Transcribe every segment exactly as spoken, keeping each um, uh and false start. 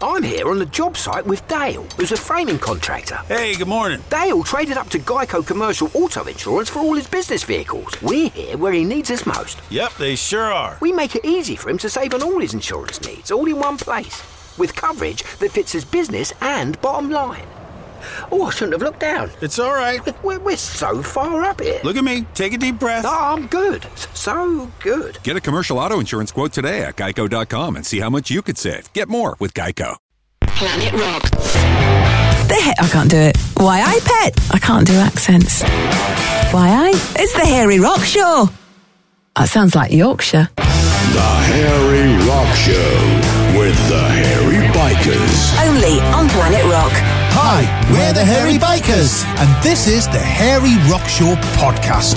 I'm here on the job site with Dale, who's a framing contractor. Hey, good morning. Dale traded up to Geico Commercial Auto Insurance for all his business vehicles. We're here where he needs us most. Yep, they sure are. We make it easy for him to save on all his insurance needs, all in one place, with coverage that fits his business and bottom line. Oh, I shouldn't have looked down. It's all right. We're, we're so far up here. Look at me. Take a deep breath. Oh, I'm good. So good. Get a commercial auto insurance quote today at geico dot com and see how much you could save. Get more with Geico. Planet Rock. The he- I can't do it. Why I pet? I can't do accents. Why I? It's the Hairy Rock Show. That sounds like Yorkshire. The Hairy Rock Show with the Hairy Bikers. Only on Planet Rock. Hi, we're the Hairy Bikers, and this is the Hairy Rock Show podcast.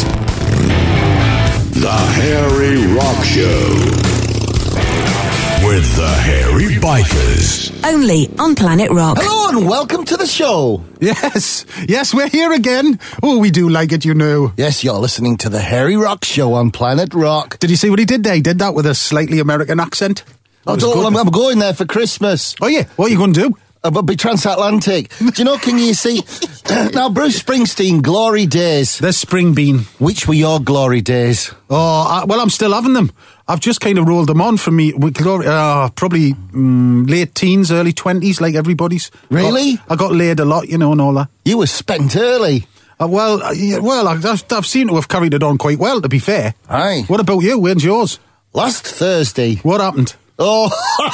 The Hairy Rock Show with the Hairy Bikers. Only on Planet Rock. Hello and welcome to the show. Yes, yes, we're here again. Oh, we do like it, you know. Yes, you're listening to the Hairy Rock Show on Planet Rock. Did you see what he did there? He did that with a slightly American accent. I don't, I'm, I'm going there for Christmas. Oh, yeah? What are you going to do? I'll be transatlantic. Do you know, can you see? Now, Bruce Springsteen, glory days. The spring bean. Which were your glory days? Oh, I, well, I'm still having them. I've just kind of rolled them on for me. With glory, uh, probably um, late teens, early twenties, like everybody's. Really? Got, I got laid a lot, you know, and all that. You were spent early. Uh, well, uh, yeah, well, I've, I've seen to have carried it on quite well, to be fair. Aye. What about you? When's yours? Last Thursday. What happened? Oh,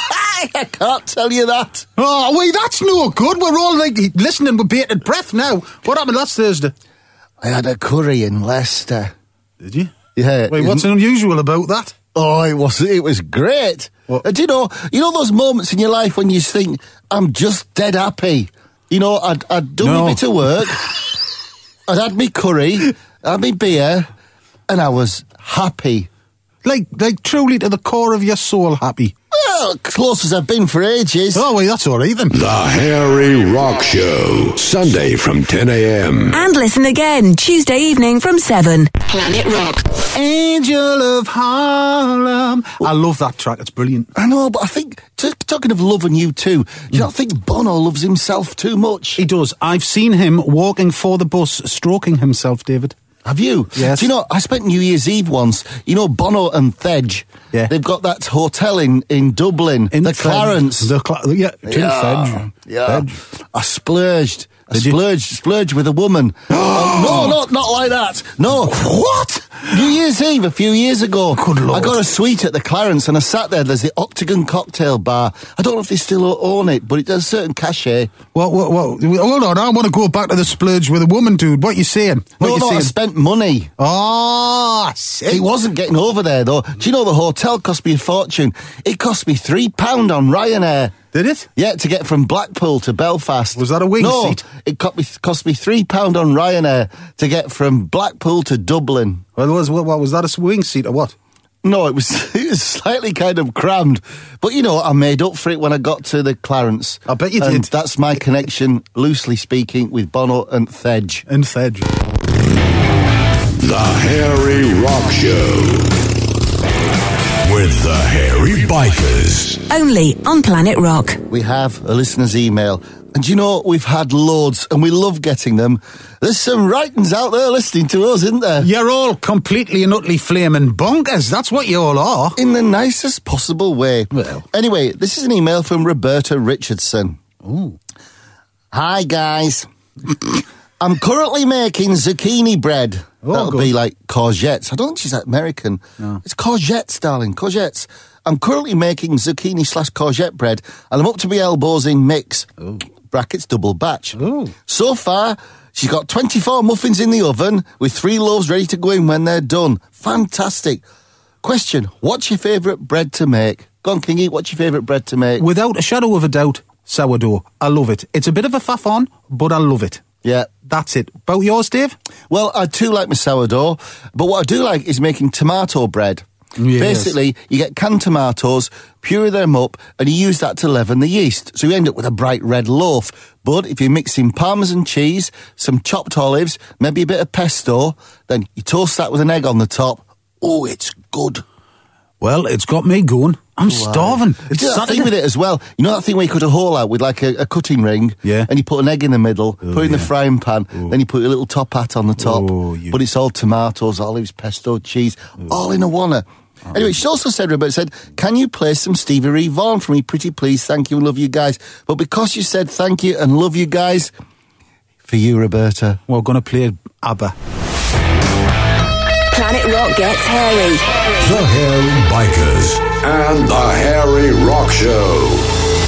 I can't tell you that. Oh, wait, that's no good. We're all like listening with bated breath now. What happened last Thursday? I had a curry in Leicester. Did you? Yeah. Wait, what's unusual about that? Oh, it was it was great. What? Uh, do you know, you know those moments in your life when you think, I'm just dead happy? You know, I'd, I'd done no. a bit of work, I'd had me curry, had me beer, and I was happy. Like, like truly to the core of your soul happy. Well, close as I've been for ages. Oh, well, that's all right then. The Hairy Rock Show, Sunday from ten a.m. And listen again, Tuesday evening from seven. Planet Rock. Angel of Harlem. I love that track, it's brilliant. I know, but I think, t- talking of loving you too, do you mm. not think Bono loves himself too much? He does. I've seen him walking for the bus, stroking himself, David. Have you? Yes. Do you know, I spent New Year's Eve once. You know, Bono and Thedge. Yeah. They've got that hotel in, in Dublin. In the Clarence. The Cla- yeah, yeah. Thedge. Yeah. Thedge. I splurged. I Did splurged, you? splurged with a woman. Oh, no, not, not like that. No. What? New Year's Eve a few years ago. Good Lord. I got a suite at the Clarence and I sat there. There's the Octagon Cocktail Bar. I don't know if they still own it, but it does a certain cachet. What, what, what? Hold on, I want to go back to the splurge with a woman, dude. What are you saying? What no, you no, saying? I spent money. Oh, I see. It wasn't getting over there, though. Do you know the hotel cost me a fortune? It cost me three pounds on Ryanair. Did it? Yeah, to get from Blackpool to Belfast. Was that a wing no, seat? No, it cost me, cost me three pounds on Ryanair to get from Blackpool to Dublin. Well, was what, what was that, a wing seat or what? No, it was it was slightly kind of crammed. But, you know, I made up for it when I got to the Clarence. I bet you and did. That's my connection, loosely speaking, with Bono and Thedge. And Thedge. The Hairy Rock Show. With the Hairy Bikers. Only on Planet Rock. We have a listener's email. And you know, we've had loads and we love getting them. There's some writings out there listening to us, isn't there? You're all completely and utterly flaming bonkers. That's what you all are. In the nicest possible way. Well. Anyway, this is an email from Roberta Richardson. Ooh. Hi, guys. I'm currently making zucchini bread. Oh, That'll good. be like courgettes. I don't think she's American. No. It's courgettes, darling, courgettes. I'm currently making zucchini slash courgette bread, and I'm up to my elbows in mix. Ooh. Brackets double batch. Ooh. So far, she's got twenty-four muffins in the oven with three loaves ready to go in when they're done. Fantastic. Question, what's your favourite bread to make? Go on, Kingy, what's your favourite bread to make? Without a shadow of a doubt, sourdough. I love it. It's a bit of a faff on, but I love it. Yeah. That's it. About yours, Dave? Well, I too like my sourdough, but what I do like is making tomato bread. Yes. Basically, you get canned tomatoes, puree them up, and you use that to leaven the yeast. So you end up with a bright red loaf. But if you mix in Parmesan cheese, some chopped olives, maybe a bit of pesto, then you toast that with an egg on the top. Oh, it's good. Well, it's got me going. I'm starving. You It's do that Saturday. thing with it as well. You know that thing where you cut a hole out with like a, a cutting ring? Yeah. And you put an egg in the middle, Oh, put it in yeah. the frying pan, then you put a little top hat on the top. Oh, you- But it's all tomatoes, olives, pesto, cheese, all in a wanna. Oh. Anyway, she also said, Roberta said, can you play some Stevie Ray Vaughan for me? Pretty please, thank you, love you guys. But because you said thank you and love you guys, for you, Roberta. We're going to play ABBA. Planet Rock gets hairy. The Hairy Bikers and the Hairy Rock Show.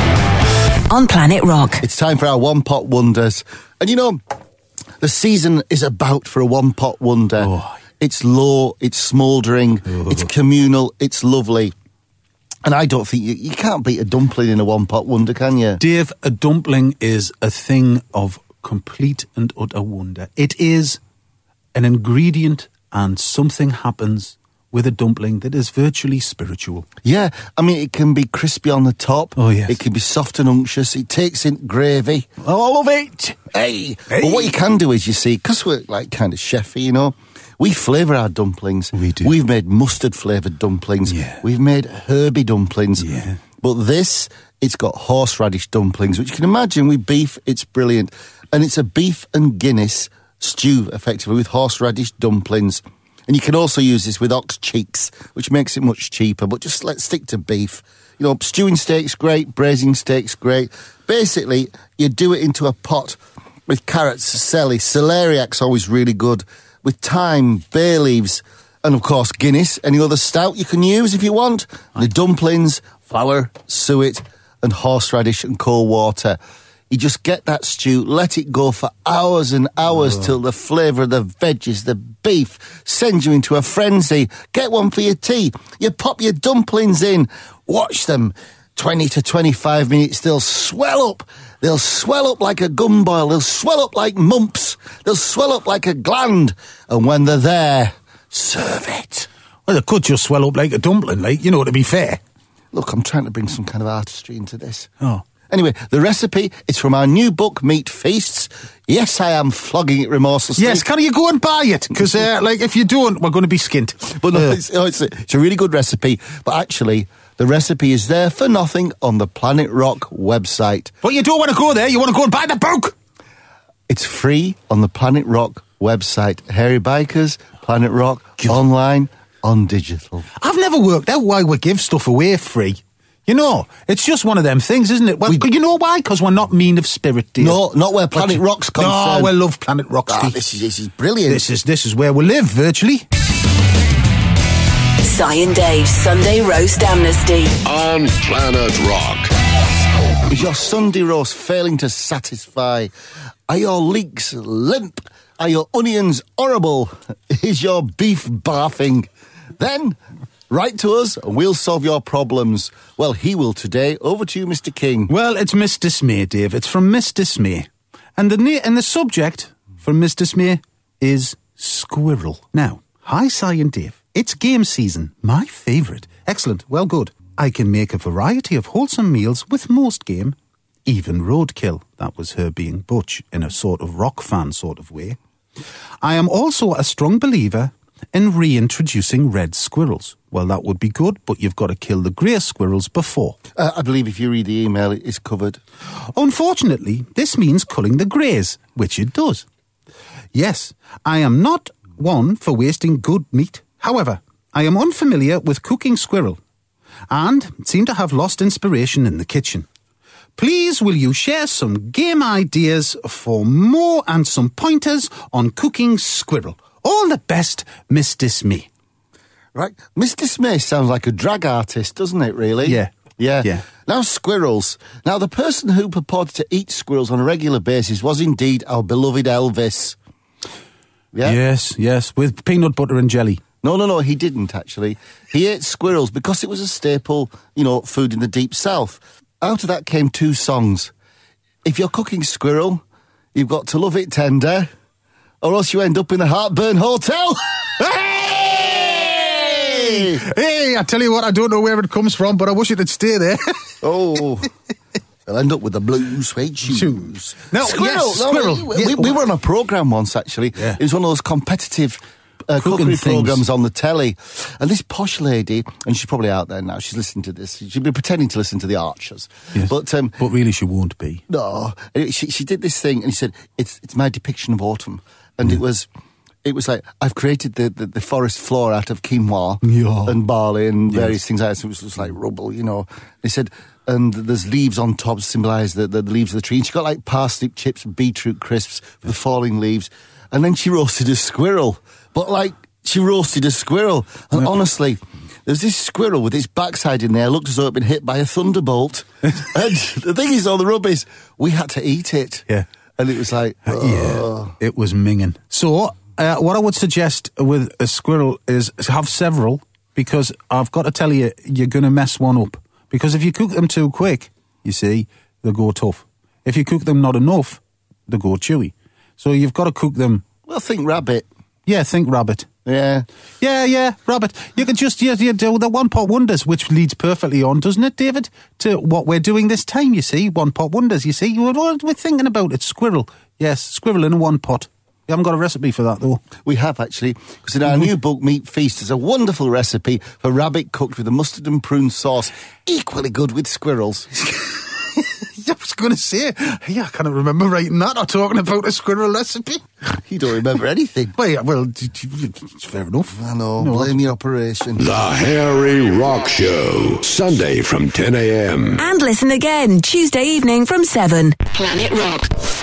On Planet Rock. It's time for our One Pot Wonders. And you know, the season is about for a One Pot Wonder. Oh. It's low, it's smouldering, Oh. it's communal, it's lovely. And I don't think you, you can't beat a dumpling in a One Pot Wonder, can you? Dave, a dumpling is a thing of complete and utter wonder. It is an ingredient and something happens with a dumpling that is virtually spiritual. Yeah, I mean, it can be crispy on the top. Oh, yes. It can be soft and unctuous. It takes in gravy. All of it! Hey! Hey. But what you can do is, you see, because we're like kind of chefy, you know, we flavour our dumplings. We do. We've made mustard flavoured dumplings. Yeah. We've made herby dumplings. Yeah. But this, it's got horseradish dumplings, which you can imagine with beef, it's brilliant. And it's a beef and Guinness stew, effectively, with horseradish dumplings. And you can also use this with ox cheeks, which makes it much cheaper. But just let's stick to beef. You know, stewing steak's great, braising steak's great. Basically, you do it into a pot with carrots, celery, celeriac's always really good, with thyme, bay leaves, and of course Guinness. Any other stout you can use if you want. And the dumplings, flour, suet, and horseradish and cold water. You just get that stew, let it go for hours and hours till the flavour of the veggies, the beef, sends you into a frenzy. Get one for your tea. You pop your dumplings in. Watch them. twenty to twenty-five minutes, they'll swell up. They'll swell up like a gumboil. They'll swell up like mumps. They'll swell up like a gland. And when they're there, serve it. Well, it could just swell up like a dumpling, like, you know, to be fair. Look, I'm trying to bring some kind of artistry into this. Oh. Anyway, the recipe is from our new book, Meat Feasts. Yes, I am flogging it remorselessly. Yes, can you go and buy it? Because, uh, like, if you don't, we're going to be skint. But no, Uh, it's, oh, it's, a, it's a really good recipe. But actually, the recipe is there for nothing on the Planet Rock website. But you don't want to go there, you want to go and buy the book! It's free on the Planet Rock website. Hairy Bikers, Planet Rock, online, on digital. I've never worked out why we give stuff away free. You know, it's just one of them things, isn't it? Well, We- you know why? Because we're not mean of spirit, dear. No, not where Planet But- Rock's concerned. No, we love Planet Rock, Ah, Steve. this is, this is brilliant. This is this is where we live, virtually. Si and Dave's Sunday Roast Amnesty. On Planet Rock. Is your Sunday roast failing to satisfy? Are your leeks limp? Are your onions horrible? Is your beef barfing? Then write to us and we'll solve your problems. Well, he will today. Over to you, Mister King. Well, it's Miss Dismay, Dave. It's from Miss Dismay. And the na- and the subject for Miss Dismay is squirrel. Now, hi, Si and Dave. It's game season. My favourite. Excellent. Well, good. I can make a variety of wholesome meals with most game. Even roadkill. That was her being butch in a sort of rock fan sort of way. I am also a strong believer in reintroducing red squirrels. Well, that would be good, but you've got to kill the grey squirrels before. Uh, I believe if you read the email, it is covered. Unfortunately, this means culling the greys, which it does. Yes, I am not one for wasting good meat. However, I am unfamiliar with cooking squirrel and seem to have lost inspiration in the kitchen. Please will you share some game ideas for more and some pointers on cooking squirrel. All the best, Miss Dismay. Right. Mister Smith sounds like a drag artist, doesn't it, really? Yeah. Yeah. Yeah. Now, squirrels. Now, the person who purported to eat squirrels on a regular basis was indeed our beloved Elvis. Yeah? Yes, yes, with peanut butter and jelly. No, no, no, he didn't, actually. He ate squirrels because it was a staple, you know, food in the Deep South. Out of that came two songs. If you're cooking squirrel, you've got to love it tender, or else you end up in the Heartburn Hotel. Hey! Hey, I tell you what, I don't know where it comes from, but I wish it'd stay there. Oh, I'll end up with the blue suede shoes. Shoes. No, squirrel. yes, no, squirrel. We, Yeah. we, we were on a programme once, actually. Yeah. It was one of those competitive uh, Cooking cookery things. programmes on the telly. And this posh lady, and she's probably out there now, she's listening to this. She'd be pretending to listen to the Archers. Yes. But um, but really she won't be. no, and she, she did this thing and she said, it's it's my depiction of autumn. And it was... It was like, I've created the, the, the forest floor out of quinoa Yeah. and barley and various Yes. things like that. So it was just like rubble, you know. They said, and there's leaves on top to symbolise the, the, the leaves of the tree. And she got like parsnip chips and beetroot crisps for the falling leaves. And then she roasted a squirrel. But like, she roasted a squirrel. And Yeah. honestly, there's this squirrel with its backside in there, looked as though it'd been hit by a thunderbolt. And the thing is, all the rub is, we had to eat it. Yeah. And it was like, Uh, oh. Yeah, it was minging. So, uh, what I would suggest with a squirrel is have several, because I've got to tell you, you're going to mess one up. Because if you cook them too quick, you see, they go tough. If you cook them not enough, they go chewy. So you've got to cook them. Well, think rabbit. Yeah, think rabbit. Yeah. Yeah, yeah, rabbit. You could just you, you do the one pot wonders, which leads perfectly on, doesn't it, David? To what we're doing this time, you see, one pot wonders. You see, what we're thinking about it, squirrel. Yes, squirrel in a one pot. You haven't got a recipe for that though. We have actually, because in our new book, Meat Feast, there's a wonderful recipe for rabbit cooked with a mustard and prune sauce, equally good with squirrels. I was going to say, yeah, I can't remember writing that or talking about a squirrel recipe. You don't remember anything. Well, yeah, well, it's fair enough. I know, No, blame your operation. The Harry Rock Show, Sunday from ten a.m. And listen again Tuesday evening from seven. Planet Rock.